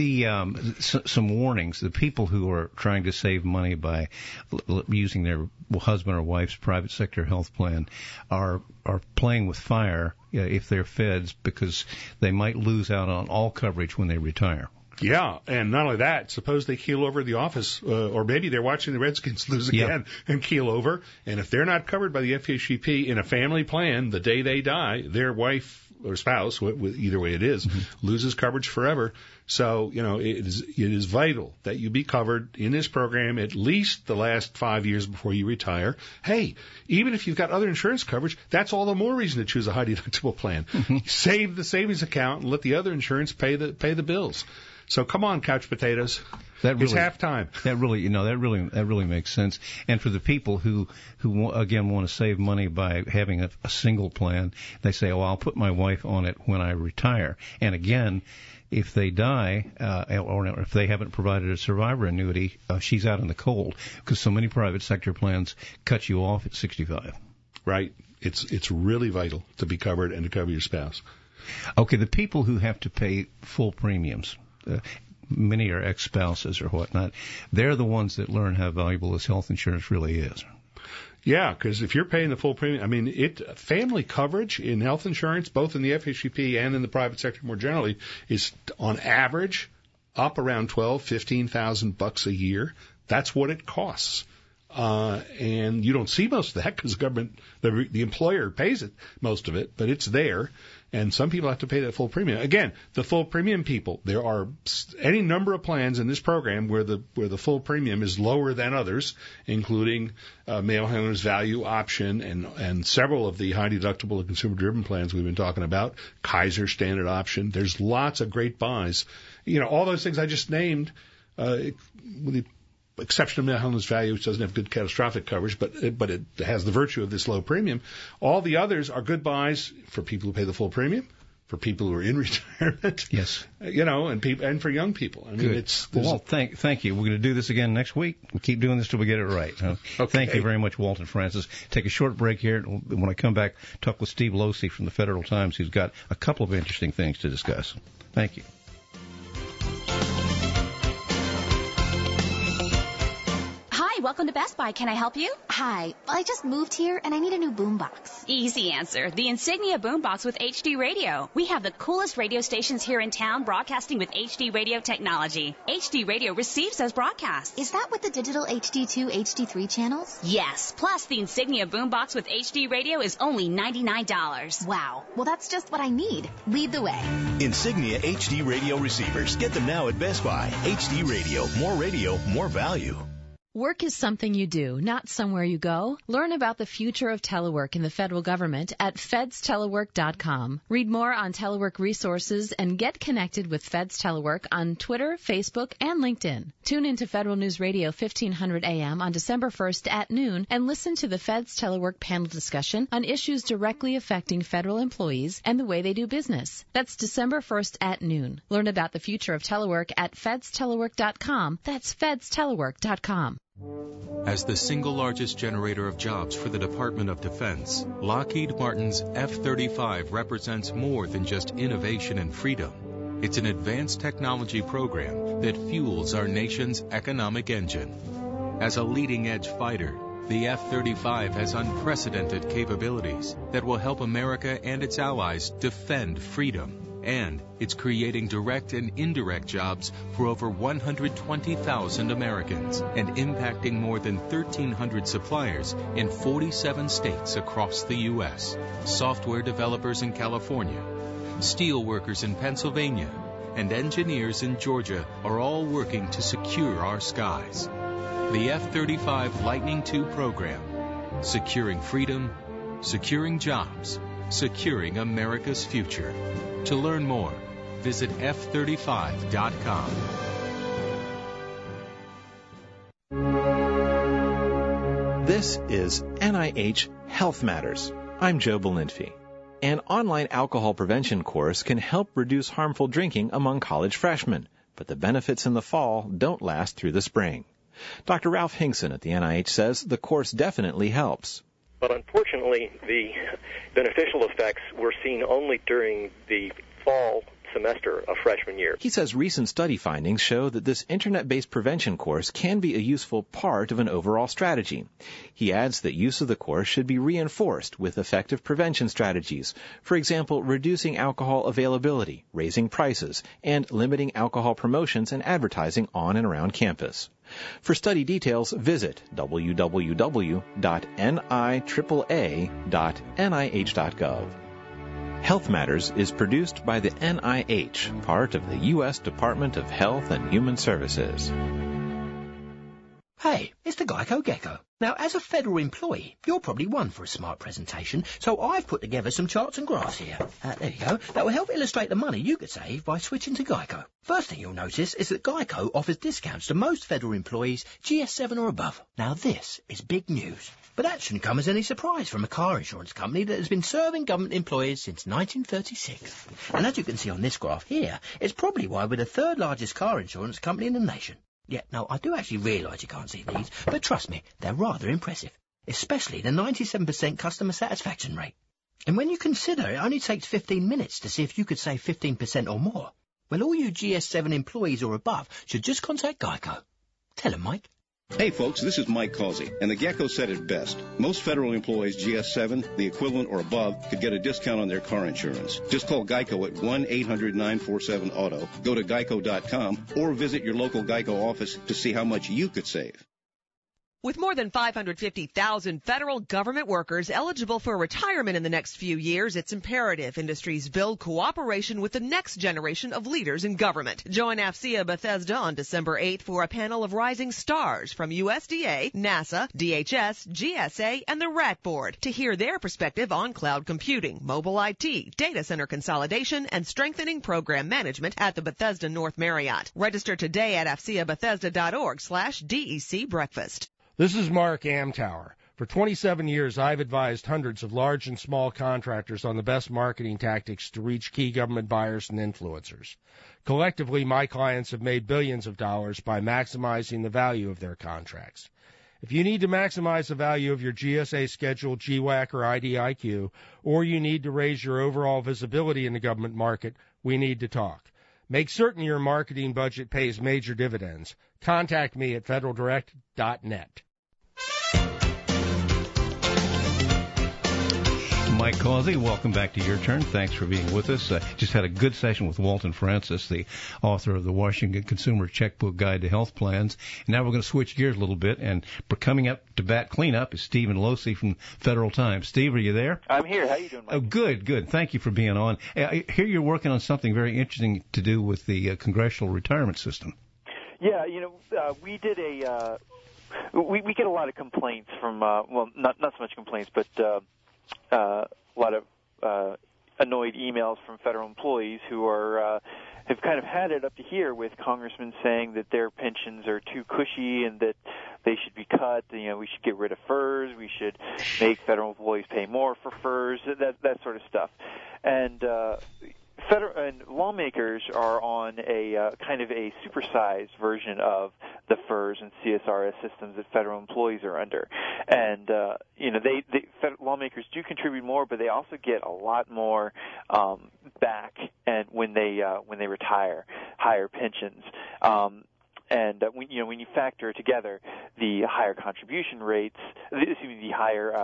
Some warnings. The people who are trying to save money by using their husband or wife's private sector health plan are playing with fire if they're feds because they might lose out on all coverage when they retire. Yeah, and not only that, suppose they keel over at the office, or maybe they're watching the Redskins lose again and keel over, and if they're not covered by the FHCP in a family plan, the day they die, their wife or spouse, either way it is, loses coverage forever. So, it is vital that you be covered in this program at least the last 5 years before you retire. Hey, even if you've got other insurance coverage, that's all the more reason to choose a high deductible plan. Save the savings account and let the other insurance pay the bills. So come on, couch potatoes. It's halftime. That really makes sense. And for the people who again want to save money by having a single plan, they say, "Oh, I'll put my wife on it when I retire." And again, if they die or if they haven't provided a survivor annuity, she's out in the cold because so many private sector plans cut you off at 65. Right. It's really vital to be covered and to cover your spouse. Okay, the people who have to pay full premiums. Many are ex-spouses or whatnot. They're the ones that learn how valuable this health insurance really is. Yeah, because if you're paying the full premium, family coverage in health insurance, both in the FHCP and in the private sector more generally, is on average up around $12,000-$15,000 a year. That's what it costs. And you don't see most of that because the government, the employer pays it, most of it, but it's there. And some people have to pay that full premium. Again, the full premium people, there are any number of plans in this program where the full premium is lower than others, including mail handler's value option and several of the high deductible and consumer driven plans we've been talking about. Kaiser standard option. There's lots of great buys. All those things I just named, with the exception of mail handler's value, which doesn't have good catastrophic coverage, but it has the virtue of this low premium. All the others are good buys for people who pay the full premium, for people who are in retirement. Yes. And for young people. I mean, Walt, thank you. We're going to do this again next week. We'll keep doing this till we get it right. Okay. Thank you very much, Walt and Francis. Take a short break here. When I come back, talk with Steve Losey from the Federal Times, who's got a couple of interesting things to discuss. Thank you. welcome to Best Buy. Can I help you? Hi, I just moved here and I need a new boombox. Easy answer. The Insignia boombox with HD radio. We have the coolest radio stations here in town broadcasting with HD radio technology. HD radio receives those broadcasts. Is that with the digital HD2, HD3 channels? Yes. Plus, the Insignia boombox with HD radio is only $99. Wow. Well, that's just what I need. Lead the way. Insignia HD radio receivers. Get them now at Best Buy. HD radio. More radio, more value. Work is something you do, not somewhere you go. Learn about the future of telework in the federal government at fedstelework.com. Read more on telework resources and get connected with Feds Telework on Twitter, Facebook, and LinkedIn. Tune into Federal News Radio 1500 AM on December 1st at noon and listen to the Feds Telework panel discussion on issues directly affecting federal employees and the way they do business. That's December 1st at noon. Learn about the future of telework at fedstelework.com. That's fedstelework.com. As the single largest generator of jobs for the Department of Defense, Lockheed Martin's F-35 represents more than just innovation and freedom. It's an advanced technology program that fuels our nation's economic engine. As a leading-edge fighter, the F-35 has unprecedented capabilities that will help America and its allies defend freedom. And it's creating direct and indirect jobs for over 120,000 Americans and impacting more than 1,300 suppliers in 47 states across the U.S. Software developers in California, steel workers in Pennsylvania, and engineers in Georgia are all working to secure our skies. The F-35 Lightning II program, securing freedom, securing jobs, securing America's future. To learn more, visit F35.com. This is NIH Health Matters. I'm Joe Belinfy. An online alcohol prevention course can help reduce harmful drinking among college freshmen, but the benefits in the fall don't last through the spring. Dr. Ralph Hinkson at the NIH says the course definitely helps. But unfortunately, the beneficial effects were seen only during the fall semester of freshman year. He says recent study findings show that this internet-based prevention course can be a useful part of an overall strategy. He adds that use of the course should be reinforced with effective prevention strategies. For example, reducing alcohol availability, raising prices, and limiting alcohol promotions and advertising on and around campus. For study details, visit www.niaaa.nih.gov. Health Matters is produced by the NIH, part of the U.S. Department of Health and Human Services. Hey, it's the Geico Gecko. Now, as a federal employee, you're probably one for a smart presentation, so I've put together some charts and graphs here. There you go. That will help illustrate the money you could save by switching to Geico. First thing you'll notice is that Geico offers discounts to most federal employees GS7 or above. Now, this is big news. But that shouldn't come as any surprise from a car insurance company that has been serving government employees since 1936. And as you can see on this graph here, it's probably why we're the third largest car insurance company in the nation. Yeah, no, I do actually realise you can't see these, but trust me, they're rather impressive, especially the 97% customer satisfaction rate. And when you consider it only takes 15 minutes to see if you could save 15% or more, well, all you GS7 employees or above should just contact Geico. Tell them, Mike. Hey folks, this is Mike Causey, and the Gecko said it best. Most federal employees GS7, the equivalent or above, could get a discount on their car insurance. Just call Geico at 1-800-947-AUTO, go to geico.com, or visit your local Geico office to see how much you could save. With more than 550,000 federal government workers eligible for retirement in the next few years, it's imperative industries build cooperation with the next generation of leaders in government. Join AFCEA Bethesda on December 8th for a panel of rising stars from USDA, NASA, DHS, GSA, and the RAT Board to hear their perspective on cloud computing, mobile IT, data center consolidation, and strengthening program management at the Bethesda North Marriott. Register today at afceabethesda.org/DEC breakfast. This is Mark Amtower. For 27 years, I've advised hundreds of large and small contractors on the best marketing tactics to reach key government buyers and influencers. Collectively, my clients have made billions of dollars by maximizing the value of their contracts. If you need to maximize the value of your GSA schedule, GWAC, or IDIQ, or you need to raise your overall visibility in the government market, we need to talk. Make certain your marketing budget pays major dividends. Contact me at federaldirect.net. Mike Causey. Welcome back to Your Turn. Thanks for being with us. Just had a good session with Walton Francis, the author of the Washington Consumer Checkbook Guide to Health Plans. And now we're going to switch gears a little bit, and coming up to bat cleanup is Stephen Losey from Federal Times. Steve, are you there? I'm here. How you doing, Mike? Oh, good. Thank you for being on. I hear you're working on something very interesting to do with the congressional retirement system. Yeah, we did we get a lot of complaints from, not so much complaints, but a lot of annoyed emails from federal employees who have kind of had it up to here with congressmen saying that their pensions are too cushy and that they should be cut. We should get rid of FERS. We should make federal employees pay more for FERS. That sort of stuff. And lawmakers are on a kind of a supersized version of the FERS and CSRS systems that federal employees are under, and lawmakers do contribute more, but they also get a lot more back, and when they retire, higher pensions. When you factor together the higher contribution rates, the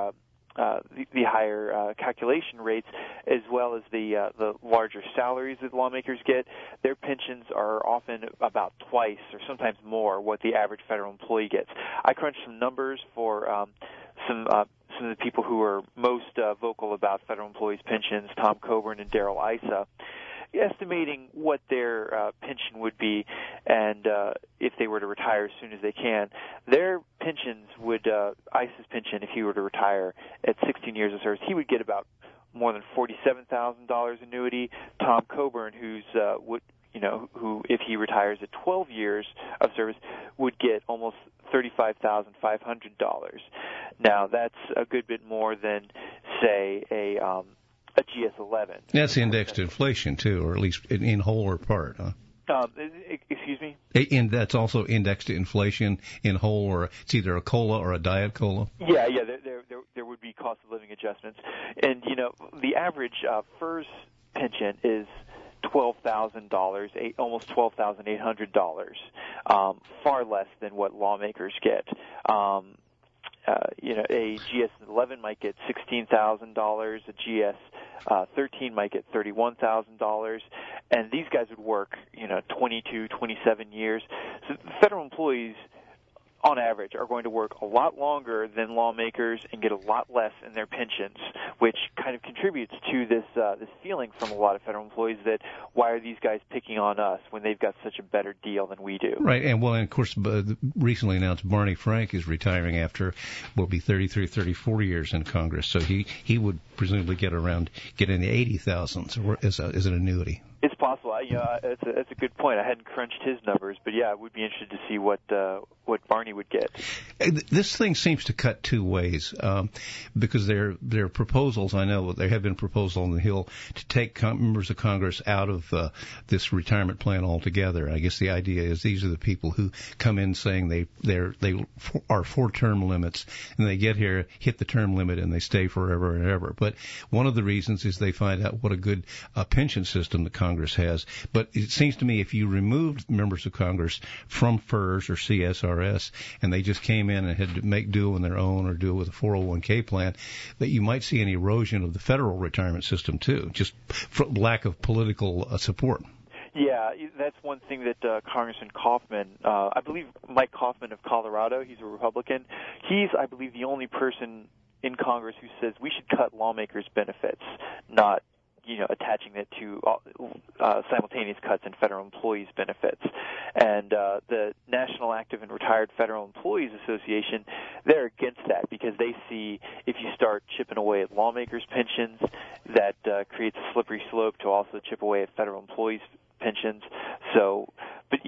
higher calculation rates, as well as the larger salaries that lawmakers get, their pensions are often about twice or sometimes more what the average federal employee gets. I crunched some numbers for some of the people who are most vocal about federal employees' pensions, Tom Coburn and Darrell Issa, estimating what their pension would be, and if they were to retire as soon as they can. Their pensions would, Issa's pension, if he were to retire at 16 years of service, he would get about more than $47,000 annuity. Tom Coburn, who if he retires at 12 years of service, would get almost $35,500. Now, that's a good bit more than, say, a GS11. That's indexed to inflation, too, or at least in whole or part, huh? Excuse me? And that's also indexed to inflation in whole, or it's either a COLA or a diet COLA? Yeah, there would be cost of living adjustments. And, the average FERS pension is $12,000, almost $12,800, far less than what lawmakers get. A GS11 might get $16,000, a GS13 might get $31,000, and these guys would work, 22, 27 years. So federal employees, on average, are going to work a lot longer than lawmakers and get a lot less in their pensions, which kind of contributes to this feeling from a lot of federal employees that why are these guys picking on us when they've got such a better deal than we do? Right, and of course, recently announced Barney Frank is retiring after will be 33, 34 years in Congress, so he would presumably get in the 80,000s as an annuity. It's possible. It's a good point. I hadn't crunched his numbers, but yeah, I would be interested to see what Barney would get. This thing seems to cut two ways, because there are proposals. I know there have been proposals on the Hill to take members of Congress out of this retirement plan altogether. I guess the idea is these are the people who come in saying they are for term limits, and they get here, hit the term limit, and they stay forever and ever. But one of the reasons is they find out what a good pension system the Congress has. But it seems to me if you removed members of Congress from FERS or CSRS and they just came in and had to make do on their own or do it with a 401k plan, that you might see an erosion of the federal retirement system too, just for lack of political support. Yeah, that's one thing that Congressman Kaufman, I believe Mike Kaufman of Colorado, he's a Republican. He's, I believe, the only person in Congress who says we should cut lawmakers' benefits, not attaching it to simultaneous cuts in federal employees' benefits. And the National Active and Retired Federal Employees Association, they're against that because they see if you start chipping away at lawmakers' pensions, that creates a slippery slope to also chip away at federal employees' pensions. So, but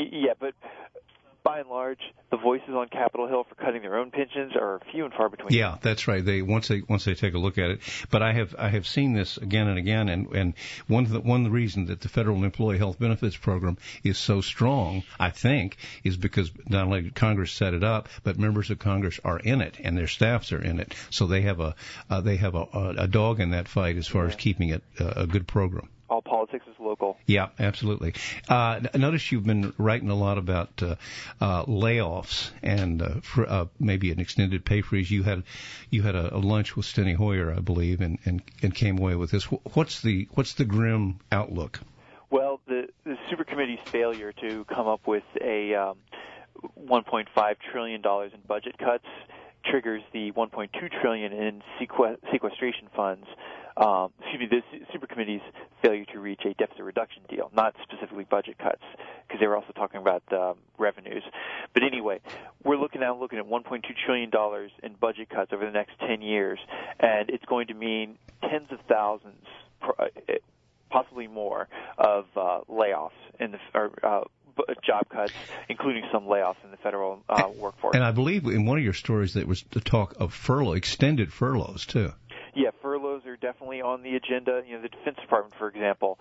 by and large, the voices on Capitol Hill for cutting their own pensions are few and far between. Yeah, that's right. Once they take a look at it. But I have seen this again and again, and one of the reasons that the Federal Employee Health Benefits Program is so strong, I think, is because not only Congress set it up, but members of Congress are in it and their staffs are in it, so they have a dog in that fight as far as keeping it a good program. All politics is local. Yeah, absolutely. Notice you've been writing a lot about layoffs and maybe an extended pay freeze. You had a lunch with Steny Hoyer, I believe, and came away with this. What's the grim outlook? Well, the super committee's failure to come up with a $1.5 trillion in budget cuts triggers the $1.2 trillion in sequestration funds. The super committee's failure to reach a deficit reduction deal, not specifically budget cuts, because they were also talking about revenues. But anyway, we're looking at $1.2 trillion in budget cuts over the next 10 years, and it's going to mean tens of thousands, possibly more, of layoffs in the job cuts, including some layoffs in the federal workforce. And I believe in one of your stories there was the talk of extended furloughs too. Yeah, furloughs are definitely on the agenda. The Defense Department, for example,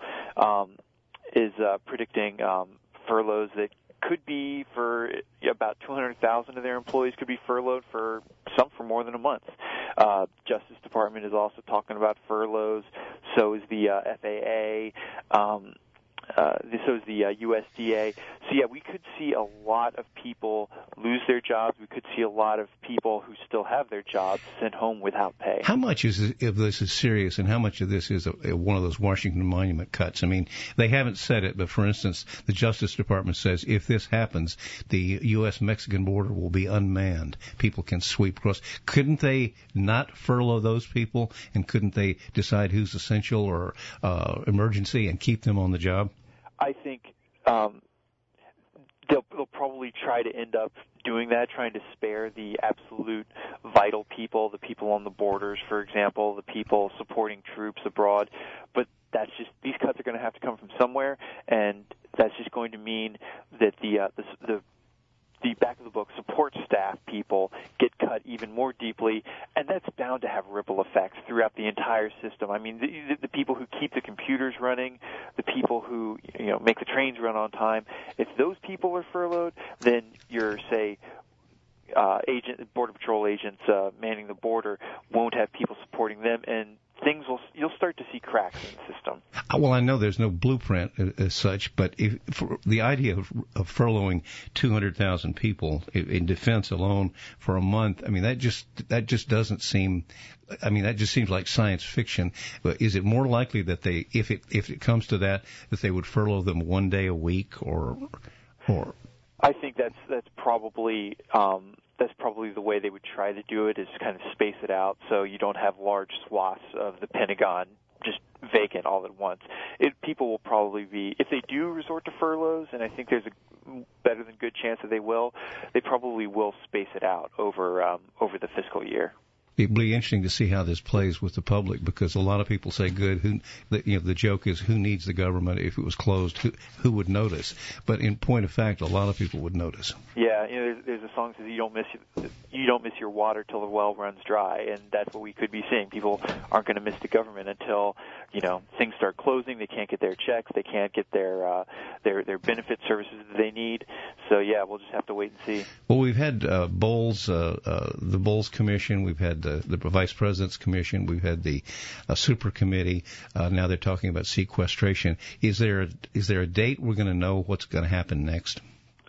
is predicting furloughs that could be for about 200,000 of their employees could be furloughed for more than a month. Justice Department is also talking about furloughs. So is the FAA. So is the USDA. So, yeah, we could see a lot of people lose their jobs. We could see a lot of people who still have their jobs sent home without pay. How much of this is serious, and how much of this is one of those Washington Monument cuts? I mean, they haven't said it, but, for instance, the Justice Department says if this happens, the U.S.-Mexican border will be unmanned. People can sweep across. Couldn't they not furlough those people, and couldn't they decide who's essential or emergency and keep them on the job? I think they'll probably try to end up doing that, trying to spare the absolute vital people, the people on the borders, for example, the people supporting troops abroad. But that's just, these cuts are going to have to come from somewhere, and that's just going to mean that the back of the book support staff people get cut even more deeply, and that's bound to have ripple effects throughout the entire system. I mean, the people who keep the computers running, the people who make the trains run on time, if those people are furloughed, then your, say, Border Patrol agents manning the border won't have people supporting them, and you'll start to see cracks in the system. Well, I know there's no blueprint as such, but for the idea of furloughing 200,000 people in defense alone for a month, I mean, that just doesn't seem. I mean, that just seems like science fiction. But is it more likely that if it comes to that they would furlough them one day a week or? I think that's probably. That's probably the way they would try to do it, is kind of space it out so you don't have large swaths of the Pentagon just vacant all at once. People will probably be, if they do resort to furloughs, and I think there's a better than good chance that they probably will space it out over the fiscal year. It'd be interesting to see how this plays with the public, because a lot of people say, "Good." The joke is, who needs the government? If it was closed, who would notice? But in point of fact, a lot of people would notice. Yeah, there's a song that says, "You don't miss your water till the well runs dry," and that's what we could be seeing. People aren't going to miss the government until things start closing. They can't get their checks. They can't get their benefit services that they need. So yeah, we'll just have to wait and see. Well, we've had the Bowles Commission. We've had the Vice President's Commission. We've had the Super Committee. Now they're talking about sequestration. Is there a date we're going to know what's going to happen next?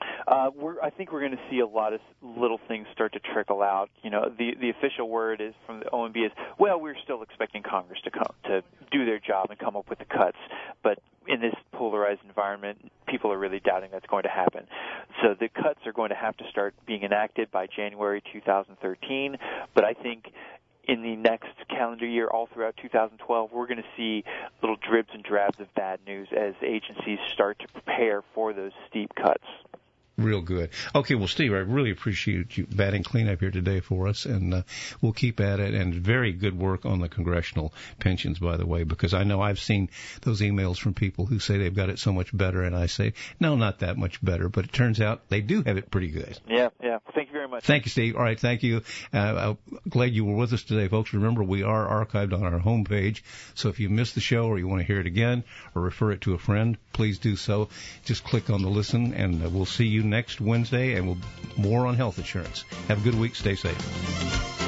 I think we're going to see a lot of little things start to trickle out. The official word is from the OMB is, well, we're still expecting Congress to do their job and come up with the cuts, but in this polarized environment, people are really doubting that's going to happen. So the cuts are going to have to start being enacted by January 2013, but I think in the next calendar year, all throughout 2012, we're going to see little dribs and drabs of bad news as agencies start to prepare for those steep cuts. Real good. Okay, well, Steve, I really appreciate you batting cleanup here today for us, and we'll keep at it. And very good work on the congressional pensions, by the way, because I know I've seen those emails from people who say they've got it so much better, and I say, no, not that much better, but it turns out they do have it pretty good. Yeah. Thank you very much. Thank you, Steve. All right, thank you. I'm glad you were with us today, folks. Remember, we are archived on our homepage, so if you missed the show or you want to hear it again or refer it to a friend, please do so. Just click on the listen, and we'll see you next Wednesday, and more on health insurance. Have a good week. Stay safe.